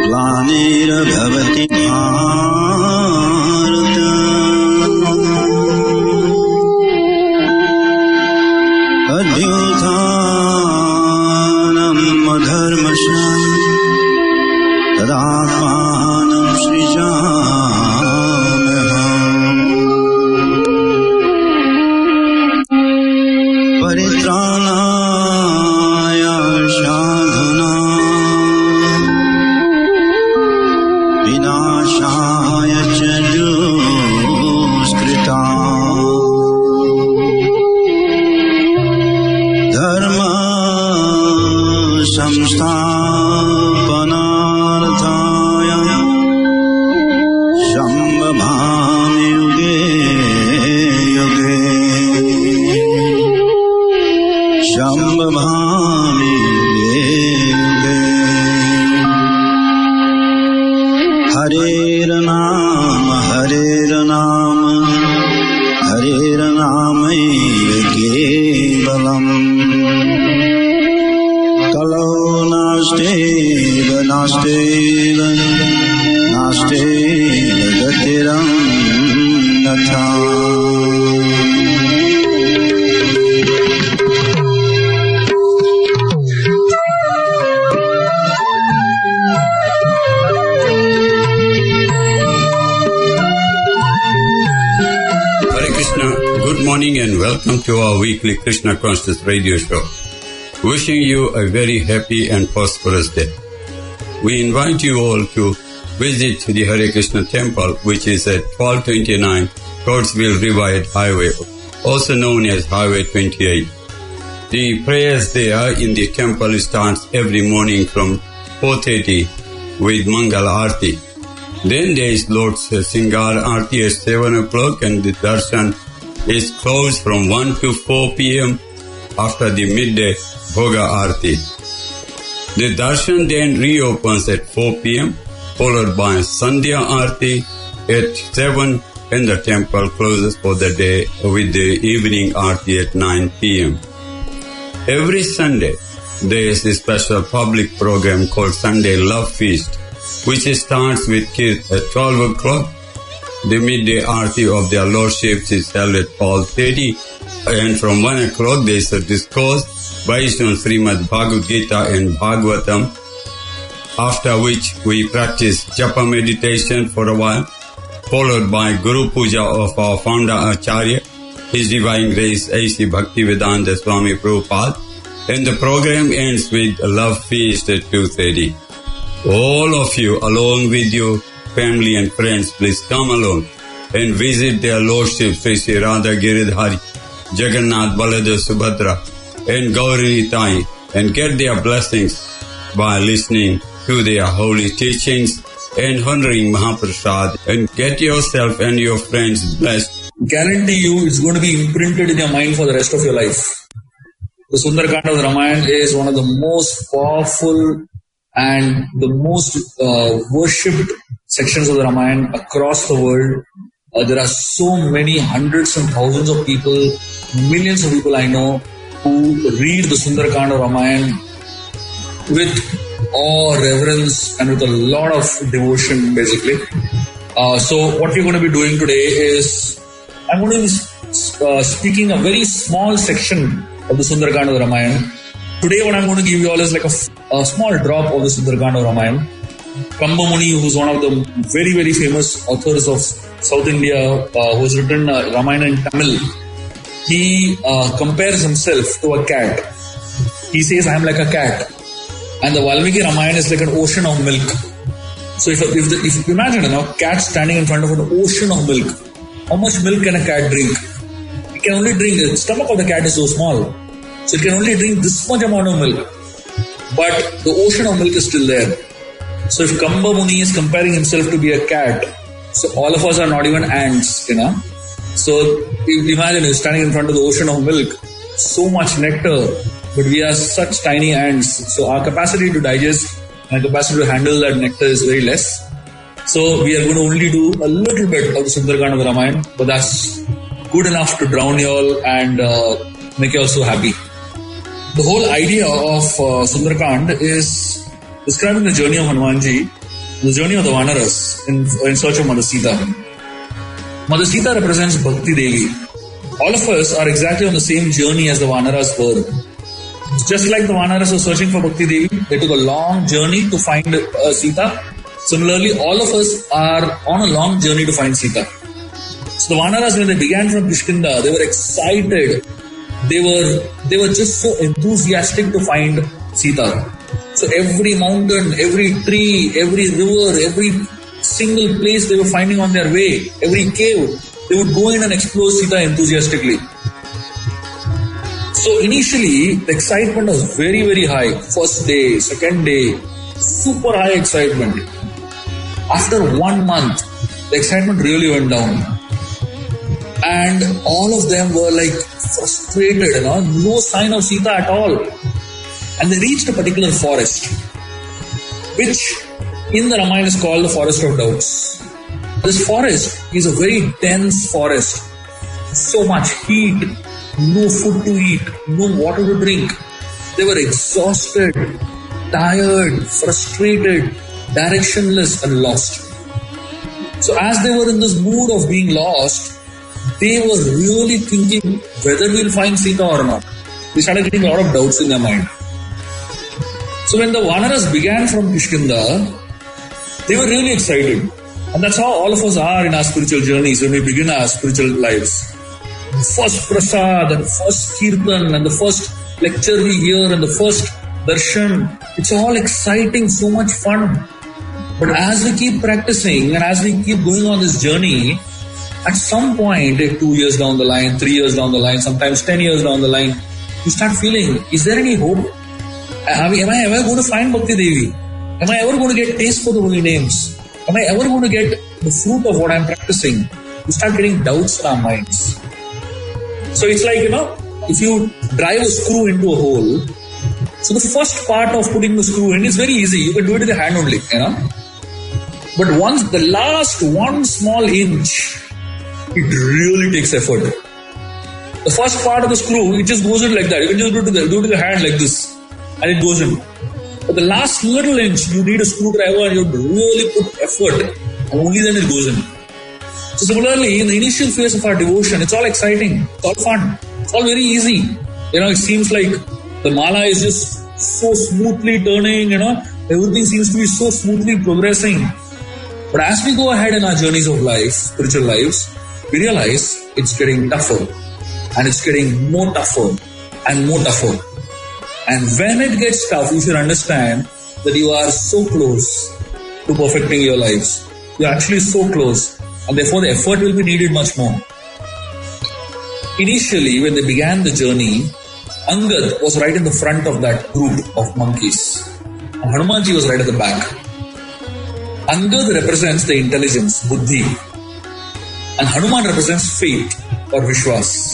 ग्लानिर्भवति भारत अभ्युत्थानम् अधर्मस्य तदात्मानं सृजाम्यहम् परित्राणाय साधूनां विनाशाय च दुष्कृताम् धर्म संस्थापनार्थाय संभवामि युगे युगे संभवामि युगे युगे हरेर्नाम हरेर्नाम हरेर्नामैव केवलम् कलौ नास्तेव नास्तेव नास्तेव गतिरन्यथा Good morning and welcome to our weekly Krishna Conscious radio show. Wishing you a very happy and prosperous day. We invite you all to visit the Hare Krishna temple, which is at 1229 Coatesville Divide Highway, also known as Highway 28. The prayers there in the temple starts every morning from 4:30 with Mangal Aarti. Then there is Lord's Singar Aarti at 7 o'clock and the darshan is closed from 1 to 4 p.m. after the midday Bhoga Aarti. The darshan then reopens at 4 p.m. followed by Sandhya Aarti at 7 and the temple closes for the day with the evening Aarti at 9 p.m. Every Sunday there is a special public program called Sunday Love Feast, which starts with kids at 12 o'clock. The midday Aarti of their Lordships is held at 12:30 and from 1 o'clock there is a discourse based on Srimad Bhagavad Gita and Bhagavatam, after which we practice japa meditation for a while, followed by Guru Puja of our founder Acharya, His Divine Grace A.C. Bhaktivedanta Swami Prabhupada, and the program ends with a love feast at 2:30. All of you, along with your family and friends, please come along and visit their Lordship Sri Radha Giridhari, Jagannath Baladev Subhadra and Gauri Tai and get their blessings by listening to their holy teachings and honoring Mahaprasad and get yourself and your friends blessed. Guarantee you it's going to be imprinted in your mind for the rest of your life. The Sundarkanda of the Ramayana is one of the most powerful and the most worshipped sections of the Ramayana across the world. There are so many hundreds and thousands of people, millions of people I know who read the Sundarkanda Ramayana with awe, reverence and with a lot of devotion basically. So what we're going to be doing today is I'm going to be speaking a very small section of the Sundarkanda Ramayana. Today what I'm going to give you all is like a small drop of the Sundarkanda Ramayana. Kamba Muni, who's one of the very, very famous authors of South India, who has written Ramayana in Tamil, he compares himself to a cat. He says, I am like a cat. And the Valmiki Ramayana is like an ocean of milk. So if you imagine a cat standing in front of an ocean of milk, how much milk can a cat drink? It can only drink, the stomach of the cat is so small. So it can only drink this much amount of milk. But the ocean of milk is still there. So if Kamba Muni is comparing himself to be a cat, so all of us are not even ants, So imagine he's standing in front of the ocean of milk, so much nectar, but we are such tiny ants. So our capacity to digest and capacity to handle that nectar is very less. So we are going to only do a little bit of the Sundarkanda of the Ramayana, but that's good enough to drown you all and make you all so happy. The whole idea of Sundarkand is describing the journey of Hanumanji the journey of the Vanaras in search of Mother Sita. Mother Sita represents Bhakti Devi. All of us are exactly on the same journey as the Vanaras were. Just like the Vanaras were searching for Bhakti Devi, they took a long journey to find Sita. Similarly, all of us are on a long journey to find Sita. So the Vanaras, when they began from Kishkinda, they were excited. They were just so enthusiastic to find Sita. So every mountain, every tree, every river, every single place they were finding on their way, every cave, they would go in and explore Sita enthusiastically. So initially, the excitement was very, very high. First day, second day, super high excitement. After 1 month, the excitement really went down. And all of them were like frustrated, no sign of Sita at all. And they reached a particular forest, which in the Ramayana is called the Forest of Doubts. This forest is a very dense forest. So much heat, no food to eat, no water to drink. They were exhausted, tired, frustrated, directionless and lost. So as they were in this mood of being lost, they were really thinking whether we'll find Sita or not. They started getting a lot of doubts in their mind. So when the Vanaras began from Kishkinda, they were really excited. And that's how all of us are in our spiritual journeys when we begin our spiritual lives. First prasad and first kirtan and the first lecture we hear and the first darshan, it's all exciting, so much fun. But as we keep practicing and as we keep going on this journey, at some point, 2 years down the line, 3 years down the line, sometimes 10 years down the line, you start feeling, is there any hope? Am I ever going to find Bhakti Devi? Am I ever going to get taste for the holy names? Am I ever going to get the fruit of what I'm practicing? You start getting doubts in our minds. So it's like, if you drive a screw into a hole, so the first part of putting the screw in is very easy. You can do it with your hand only, But once the last one small inch, it really takes effort. The first part of the screw, it just goes in like that. You can just do it with the hand like this, and it goes in. But the last little inch, you need a screwdriver and you have to really put effort, and only then it goes in. So similarly, in the initial phase of our devotion, it's all exciting, it's all fun, it's all very easy. It seems like the mala is just so smoothly turning, everything seems to be so smoothly progressing. But as we go ahead in our journeys of life, spiritual lives, we realize it's getting tougher, and it's getting more tougher and more tougher. And when it gets tough, you should understand that you are so close to perfecting your lives. You're actually so close, and therefore the effort will be needed much more. Initially, when they began the journey, Angad was right in the front of that group of monkeys, and Hanumanji was right at the back. Angad represents the intelligence, buddhi, and Hanuman represents faith or vishwas.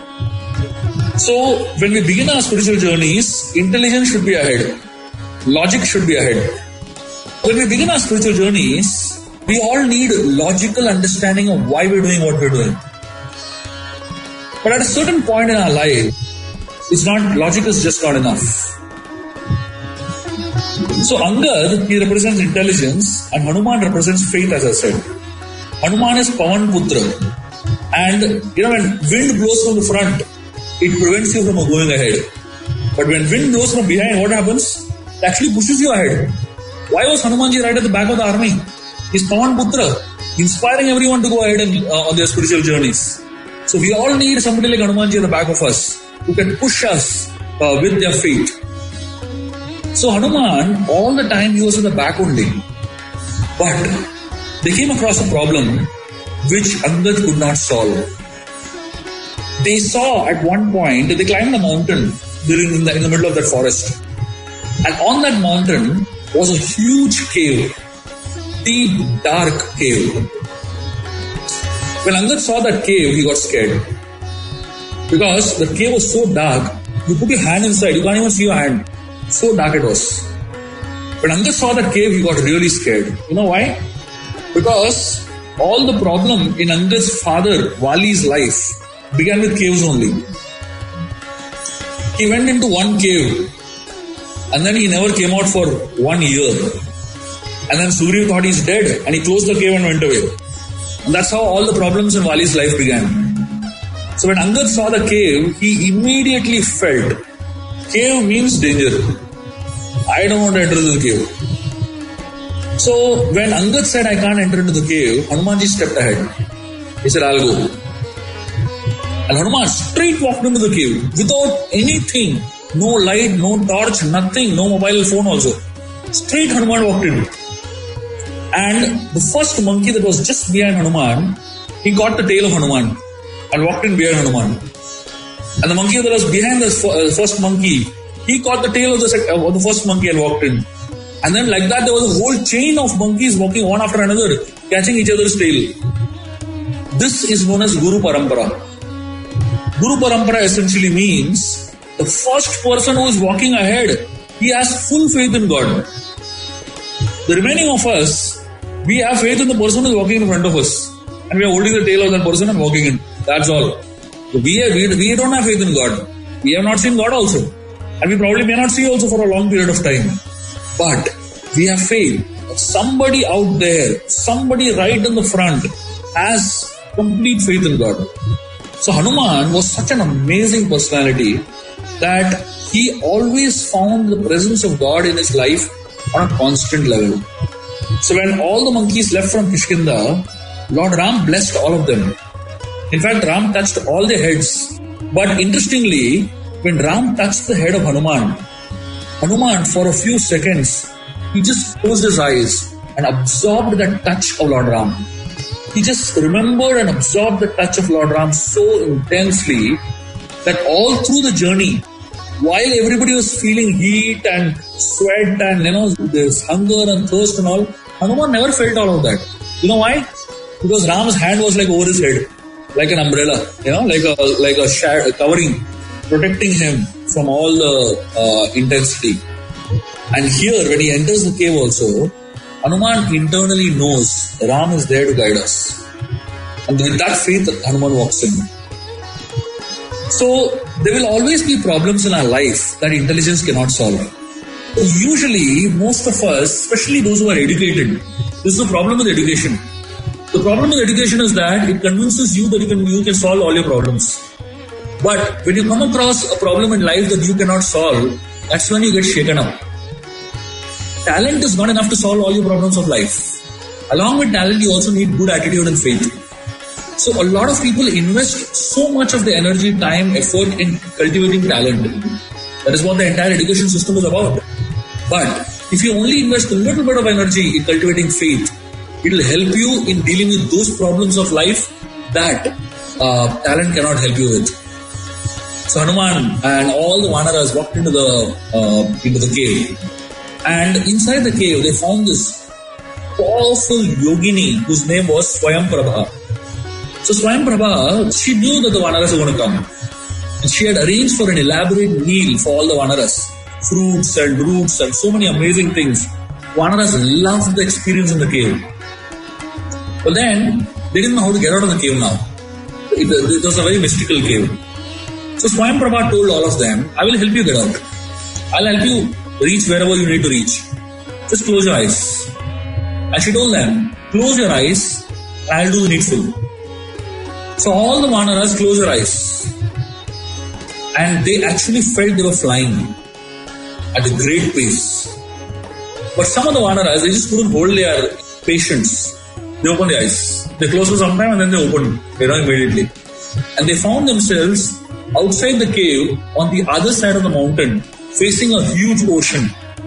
So, when we begin our spiritual journeys, intelligence should be ahead. Logic should be ahead. When we begin our spiritual journeys, we all need logical understanding of why we're doing what we're doing. But at a certain point in our life, logic is just not enough. So Angad, he represents intelligence, and Hanuman represents faith, as I said. Hanuman is Pavan Putra. And, when wind blows from the front, it prevents you from going ahead. But when wind blows from behind, what happens? It actually pushes you ahead. Why was Hanumanji right at the back of the army? He's Pavan Putra, inspiring everyone to go ahead and on their spiritual journeys. So we all need somebody like Hanumanji at the back of us, who can push us with their faith. So Hanuman, all the time he was at the back only. But they came across a problem which Angad could not solve. They saw at one point, they climbed a mountain in the middle of that forest. And on that mountain was a huge cave, deep, dark cave. When Angad saw that cave, he got scared. Because the cave was so dark, you put your hand inside, you can't even see your hand. So dark it was. When Angad saw that cave, he got really scared. You know why? Because all the problem in Angad's father, Vali's life, began with caves only. He went into one cave and then he never came out for 1 year. And then Surya thought he's dead and he closed the cave and went away. And that's how all the problems in Vali's life began. So when Angad saw the cave, he immediately felt, cave means danger. I don't want to enter into the cave. So when Angad said, I can't enter into the cave, Hanumanji stepped ahead. He said, I'll go. And Hanuman straight walked into the cave without anything. No light, no torch, nothing, no mobile phone also. Straight Hanuman walked in. And the first monkey that was just behind Hanuman, he caught the tail of Hanuman and walked in behind Hanuman. And the monkey that was behind the first monkey, he caught the tail of the first monkey and walked in. And then like that, there was a whole chain of monkeys walking one after another, catching each other's tail. This is known as Guru Parampara. Guru Parampara essentially means the first person who is walking ahead, he has full faith in God. The remaining of us, we have faith in the person who is walking in front of us. And we are holding the tail of that person and walking in. That's all. So we don't have faith in God. We have not seen God also. And we probably may not see also for a long period of time. But we have faith that somebody out there, somebody right in the front has complete faith in God. So Hanuman was such an amazing personality that he always found the presence of God in his life on a constant level. So when all the monkeys left from Kishkinda, Lord Ram blessed all of them. In fact, Ram touched all their heads. But interestingly, when Ram touched the head of Hanuman for a few seconds, he just closed his eyes and absorbed that touch of Lord Ram. He just remembered and absorbed the touch of Lord Ram so intensely that all through the journey, while everybody was feeling heat and sweat and there's hunger and thirst and all, Hanuman never felt all of that. You know why? Because Ram's hand was like over his head, like an umbrella, like a shadow, covering, protecting him from all the intensity. And here, when he enters the cave also, Hanuman internally knows Ram is there to guide us. And with that faith, Hanuman walks in. So, there will always be problems in our life that intelligence cannot solve. Usually, most of us, especially those who are educated, this is the problem with education. The problem with education is that it convinces you that you can solve all your problems. But when you come across a problem in life that you cannot solve, that's when you get shaken up. Talent is not enough to solve all your problems of life. Along with talent, you also need good attitude and faith. So a lot of people invest so much of their energy, time, effort in cultivating talent. That is what the entire education system is about. But if you only invest a little bit of energy in cultivating faith, it will help you in dealing with those problems of life that talent cannot help you with. So Hanuman and all the Vanaras walked into the cave. And inside the cave, they found this powerful yogini whose name was Swayamprabha. So Swayamprabha, she knew that the Vanaras were going to come. And she had arranged for an elaborate meal for all the Vanaras. Fruits and roots and so many amazing things. Vanaras loved the experience in the cave. But then, they didn't know how to get out of the cave now. It was a very mystical cave. So Swayamprabha told all of them, I will help you get out. I'll help you reach wherever you need to reach. Just close your eyes. And she told them, close your eyes and I'll do the needful. So all the Vanaras closed their eyes. And they actually felt they were flying at a great pace. But some of the Vanaras, they just couldn't hold their patience. They opened their eyes. They closed for some time and then they opened. They ran immediately. And they found themselves outside the cave on the other side of the mountain, facing a huge ocean.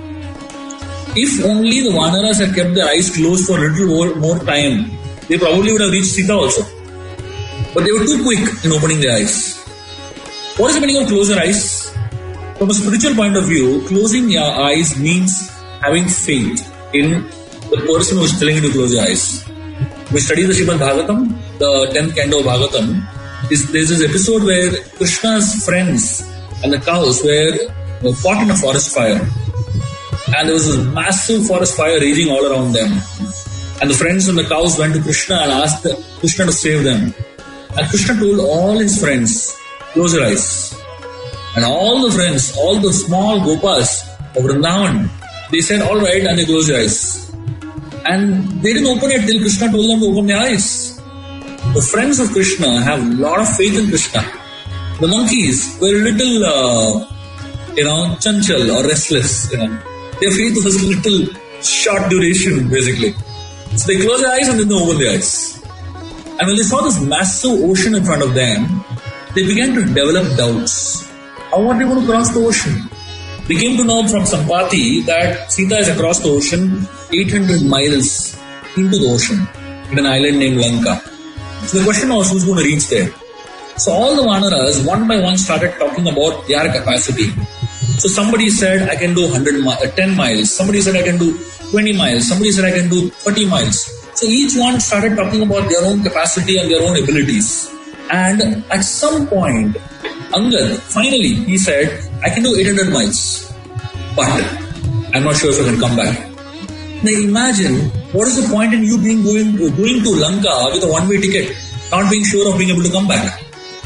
If only the Vanaras had kept their eyes closed for a little more time, they probably would have reached Sita also. But they were too quick in opening their eyes. What is the meaning of close your eyes? From a spiritual point of view, closing your eyes means having faith in the person who is telling you to close your eyes. We study the Srimad Bhagavatam, the 10th canto of Bhagavatam. There's this episode where Krishna's friends and the cows were caught in a forest fire. And there was this massive forest fire raging all around them. And the friends and the cows went to Krishna and asked Krishna to save them. And Krishna told all his friends, close your eyes. And all the friends, all the small gopas of Vrindavan, they said, all right, and they closed their eyes. And they didn't open it till Krishna told them to open their eyes. The friends of Krishna have a lot of faith in Krishna. The monkeys were a little, chanchal or restless. Their faith was a little short duration, basically. So they closed their eyes and then they opened their eyes. And when they saw this massive ocean in front of them, they began to develop doubts. How are they going to cross the ocean? They came to know from Sampati that Sita is across the ocean 800 miles into the ocean in an island named Lanka. So the question was, who's going to reach there? So all the Vanaras one by one started talking about their capacity. So somebody said, I can do 10 miles. Somebody said, I can do 20 miles. Somebody said, I can do 30 miles. So each one started talking about their own capacity and their own abilities. And at some point, Angad, finally, he said, I can do 800 miles. But I'm not sure if I can come back. Now imagine, what is the point in you going to Lanka with a one-way ticket, not being sure of being able to come back?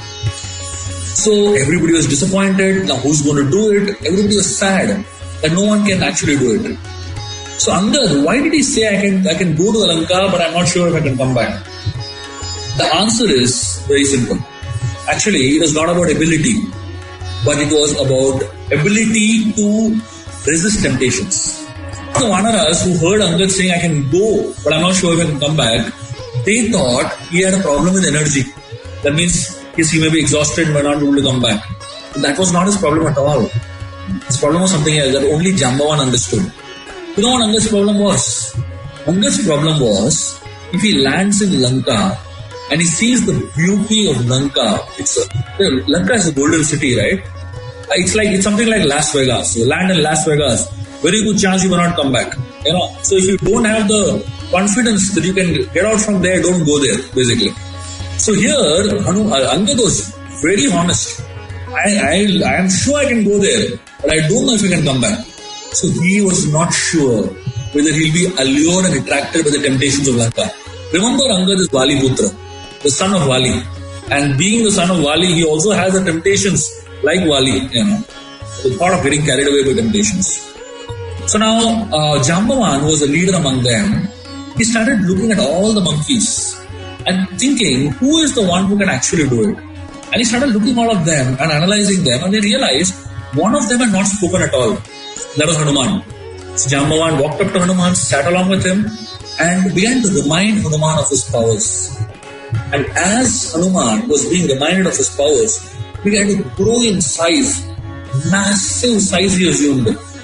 So everybody was disappointed. Now who's going to do it? Everybody was sad that no one can actually do it. So Angad, why did he say I can go to Lanka, but I'm not sure if I can come back? The answer is very simple. Actually, it was not about ability, but it was about ability to resist temptations. The Vanaras who heard Angad saying, I can go, but I'm not sure if I can come back, they thought he had a problem with energy. That means, yes, he may be exhausted and may not be able to come back. But that was not his problem at all. His problem was something else that only Jambavan understood. You know what Angad's problem was? Angad's problem was, if he lands in Lanka and he sees the beauty of Lanka, Lanka is a golden city, right? It's something like Las Vegas. You land in Las Vegas, very good chance you will not come back. So if you don't have the confidence that you can get out from there, don't go there, basically. So here, Angad was very honest. I am sure I can go there, but I don't know if I can come back. So he was not sure whether he'll be allured and attracted by the temptations of Lanka. Remember, Angad is Vali Putra, the son of Vali. And being the son of Vali, he also has the temptations like Vali, the thought of getting carried away by temptations. So now, Jambavan was a leader among them. He started looking at all the monkeys and thinking, who is the one who can actually do it? And he started looking at all of them and analyzing them, and he realized one of them had not spoken at all. That was Hanuman. So Jambavan walked up to Hanuman, sat along with him, and began to remind Hanuman of his powers. And as Hanuman was being reminded of his powers, he began to grow in size. Massive size he assumed.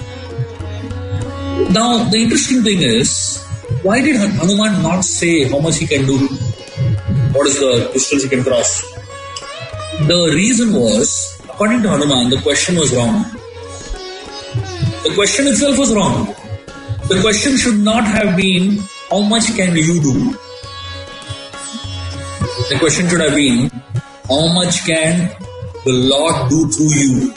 Now, the interesting thing is, why did Hanuman not say how much he can do? What is the distance he can cross? The reason was, according to Hanuman, the question was wrong. The question itself was wrong. The question should not have been, how much can you do? The question should have been, how much can the Lord do through you?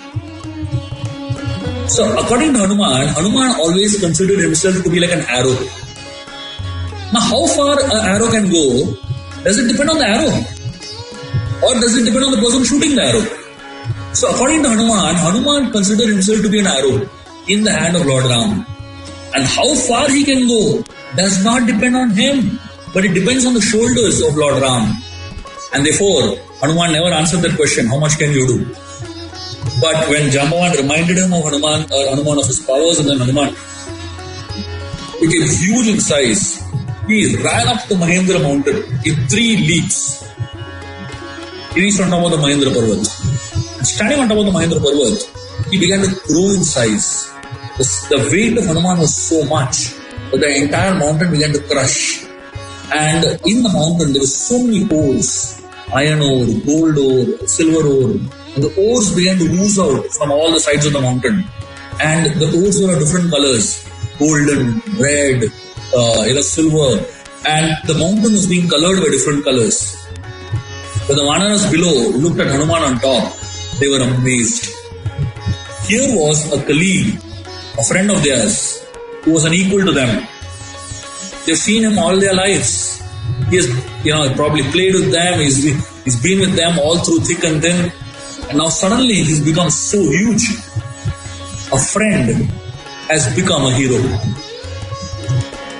So according to Hanuman always considered himself to be like an arrow. Now how far an arrow can go, does it depend on the arrow? Or does it depend on the person shooting the arrow? So according to Hanuman considered himself to be an arrow in the hand of Lord Ram. And how far he can go does not depend on him, but it depends on the shoulders of Lord Ram. And therefore, Hanuman never answered that question, how much can you do? But when Jambavan reminded him of Hanuman of his powers, and then Hanuman became huge in size, he ran up the Mahendra mountain in 3 leaps. He reached on top of the Mahendra Parvat. And standing on top of the Mahendra Parvat, he began to grow in size. The weight of Hanuman was so much that the entire mountain began to crush. And in the mountain, there were so many ores. Iron ore, gold ore, silver ore. And the ores began to ooze out from all the sides of the mountain. And the ores were of different colors. Golden, red, silver. And the mountain was being colored by different colors. When the Vanaras below looked at Hanuman on top, they were amazed. Here was a colleague, a friend of theirs, who was an equal to them. They've seen him all their lives. He has, probably played with them. He's been with them all through thick and thin. And now suddenly he's become so huge. A friend has become a hero.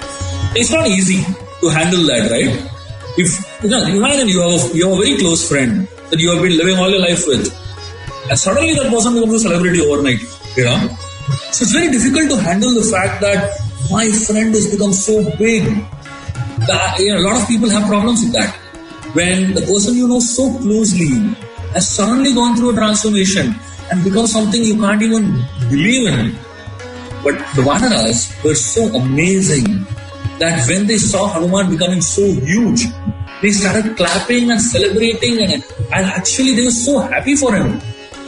It's not easy to handle that, right? If imagine you have a very close friend that you have been living all your life with, and suddenly that person becomes a celebrity overnight, So it's very difficult to handle the fact that my friend has become so big. That, a lot of people have problems with that. When the person you know so closely has suddenly gone through a transformation and become something you can't even believe in. But the Vanaras were so amazing that when they saw Hanuman becoming so huge, they started clapping and celebrating and actually they were so happy for him.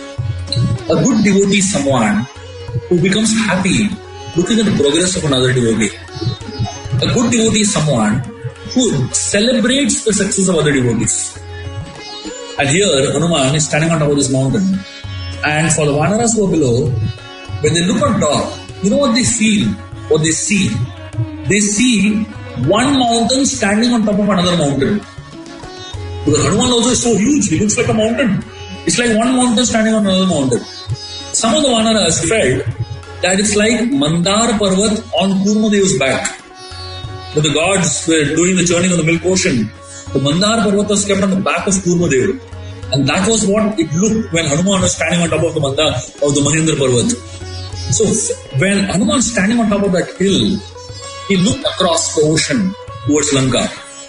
A good devotee is someone who becomes happy looking at the progress of another devotee. A good devotee is someone who celebrates the success of other devotees. And here Hanuman is standing on top of this mountain. And for the Vanaras who are below, when they look on top, you know what they feel, what they see? They see one mountain standing on top of another mountain. Because Hanuman also is so huge, he looks like a mountain. It's like one mountain standing on another mountain. Some of the Vanaras felt that it's like Mandar Parvat on Kurmadev's back. When the gods were doing the churning of the milk ocean, the Mandar Parvat was kept on the back of Kurmadev. And that was what it looked when Hanuman was standing on top of the Mahendra Parvat. So when Hanuman was standing on top of that hill, he looked across the ocean towards Lanka.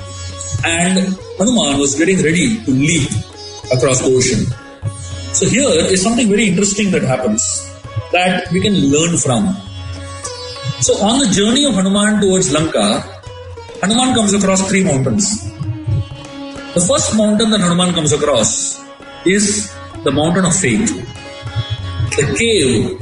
And Hanuman was getting ready to leap across the ocean. So here is something very interesting that happens that we can learn from. So on the journey of Hanuman towards Lanka, Hanuman comes across 3 mountains. The first mountain that Hanuman comes across is the mountain of faith. The cave,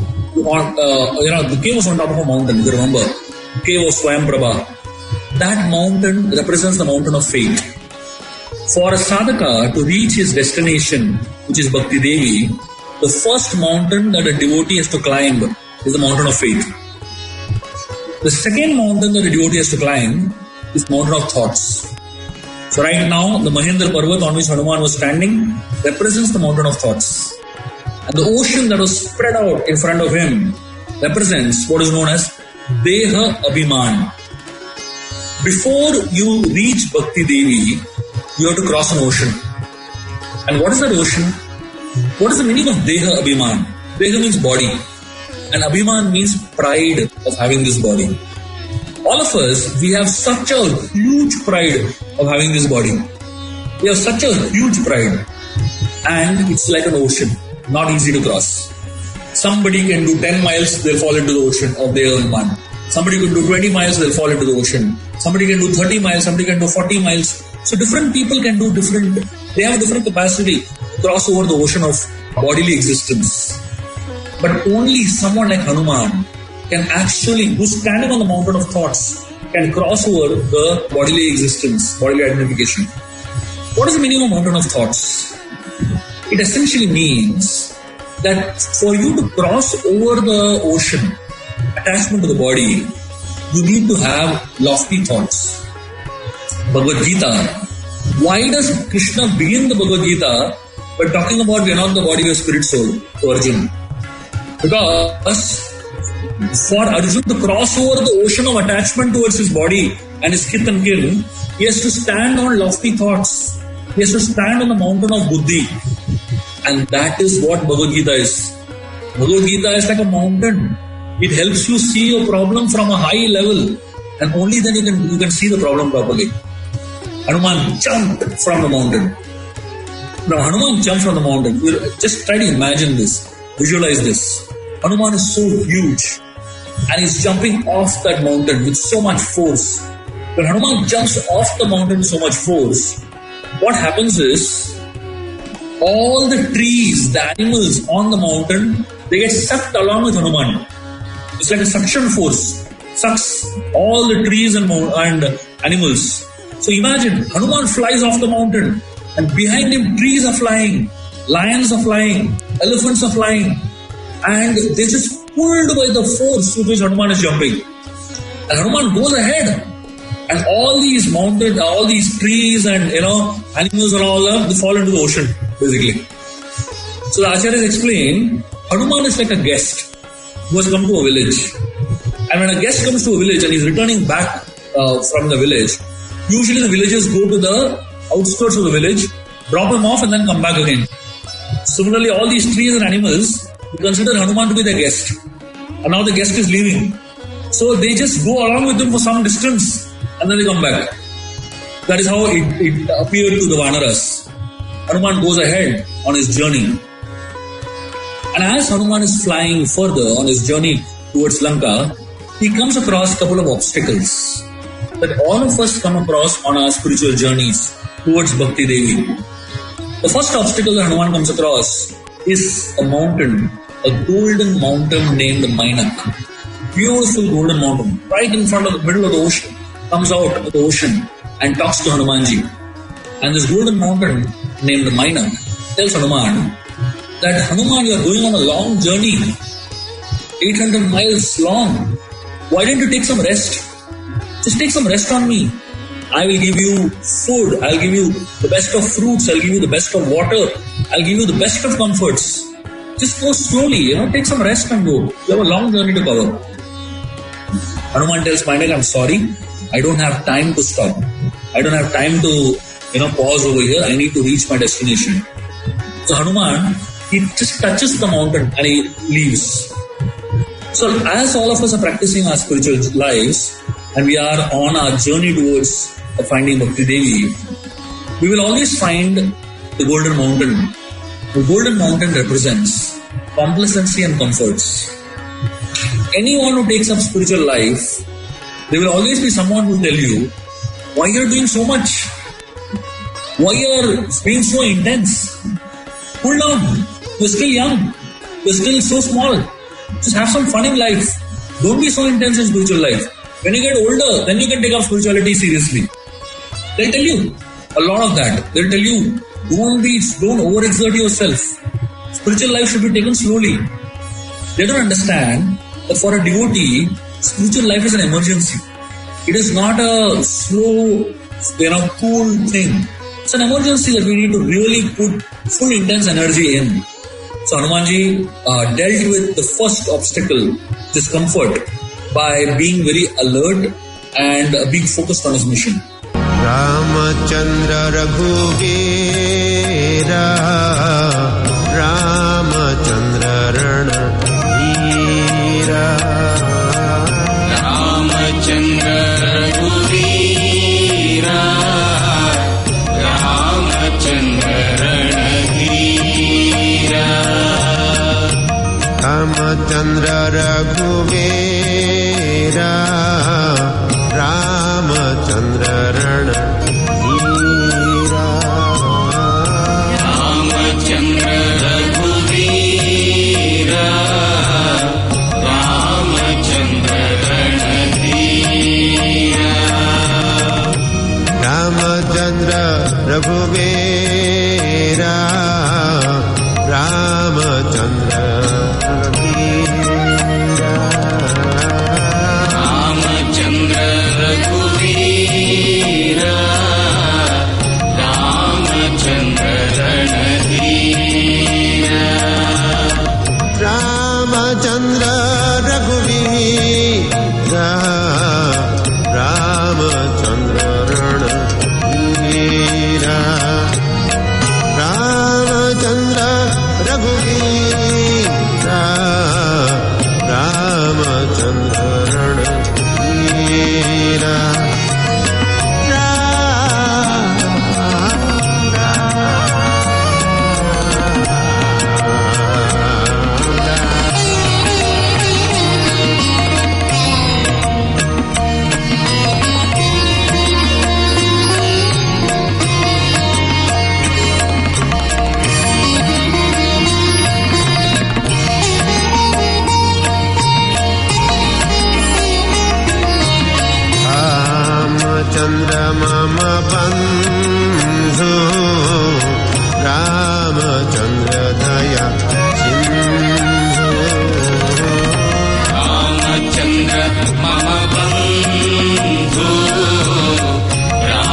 the cave was on top of a mountain, if you remember. The cave of Swayamprabha. That mountain represents the mountain of faith. For a sadhaka to reach his destination, which is Bhakti Devi, the first mountain that a devotee has to climb is the mountain of faith. The second mountain that a devotee has to climb is the mountain of thoughts. So right now, the Mahendra Parvat on which Hanuman was standing represents the mountain of thoughts. And the ocean that was spread out in front of him represents what is known as Deha Abhiman. Before you reach Bhakti Devi, you have to cross an ocean. And what is that ocean? What is the meaning of Deha Abhiman? Deha means body. And Abhiman means pride of having this body. All of us, we have such a huge pride of having this body. We have such a huge pride. And it's like an ocean, not easy to cross. Somebody can do 10 miles, they'll fall into the ocean of Deha Abhiman. Somebody could do 20 miles, they'll fall into the ocean. Somebody can do 30 miles, somebody can do 40 miles. So different people can do they have a different capacity to cross over the ocean of bodily existence. But only someone like Hanuman can actually, who's standing on the mountain of thoughts, can cross over the bodily existence, bodily identification. What is the meaning of mountain of thoughts? It essentially means that for you to cross over the ocean, attachment to the body, you need to have lofty thoughts. Bhagavad Gita. Why does Krishna begin the Bhagavad Gita by talking about we are not the body, we are spirit soul to Arjuna? Because for Arjuna to cross over the ocean of attachment towards his body and his kith and kin, he has to stand on lofty thoughts. He has to stand on the mountain of buddhi. And that is what Bhagavad Gita is. Bhagavad Gita is like a mountain. It helps you see your problem from a high level. And only then you can see the problem properly. Hanuman jumped from the mountain. Now Hanuman jumped from the mountain. Just try to imagine this. Visualize this. Hanuman is so huge. And he's jumping off that mountain with so much force. When Hanuman jumps off the mountain with so much force, what happens is, all the trees, the animals on the mountain, they get sucked along with Hanuman. It's like a suction force. Sucks all the trees and animals. So imagine, Hanuman flies off the mountain and behind him trees are flying, lions are flying, elephants are flying, and they're just pulled by the force with which Hanuman is jumping. And Hanuman goes ahead. And all these mountains, all these trees and animals and all that, they fall into the ocean, basically. So the Acharyas explain, Hanuman is like a guest who has come to a village. And when a guest comes to a village and he's returning back from the village, usually the villagers go to the outskirts of the village, drop him off and then come back again. Similarly, all these trees and animals, we consider Hanuman to be their guest. And now the guest is leaving. So they just go along with him for some distance and then they come back. That is how it appeared to the Vanaras. Hanuman goes ahead on his journey. And as Hanuman is flying further on his journey towards Lanka, he comes across a couple of obstacles that all of us come across on our spiritual journeys towards Bhakti Devi. The first obstacle that Hanuman comes across is a mountain, a golden mountain named Mainak. Beautiful golden mountain, right in front of the middle of the ocean, comes out of the ocean and talks to Hanumanji. And this golden mountain named Mainak tells Hanuman that Hanuman, you are going on a long journey, 800 miles long. Why don't you take some rest? Just take some rest on me. I will give you food. I'll give you the best of fruits. I'll give you the best of water. I'll give you the best of comforts. Just go slowly, take some rest and go. You have a long journey to cover. Hanuman tells Mainak, I'm sorry. I don't have time to stop. I don't have time to, pause over here. I need to reach my destination. So Hanuman, he just touches the mountain and he leaves. So as all of us are practicing our spiritual lives and we are on our journey towards finding Bhakti Devi, we will always find the golden mountain. The golden mountain represents complacency and comforts. Anyone who takes up spiritual life, there will always be someone who will tell you, why you are doing so much? Why you are being so intense? Cool down. You're still young. You're still so small. Just have some fun in life. Don't be so intense in spiritual life. When you get older, then you can take up spirituality seriously. They'll tell you a lot of that. They'll tell you, don't overexert yourself. Spiritual life should be taken slowly. They don't understand that for a devotee, spiritual life is an emergency. It is not a slow, cool thing. It's an emergency that we need to really put full intense energy in. So Hanumanji dealt with the first obstacle, discomfort, by being very alert and being focused on his mission. Ramachandra Raghuvira Ramachandra Rana Veera Ramachandra Raghuvira Ramachandra Rana Veera Ramachandra Raghuvira Ramachandra Rana Veera Ramachandra Raghuvira Ramachandra Rana Veera Ramachandra Raghuvira Ramachandra Chandra Mama Bandhu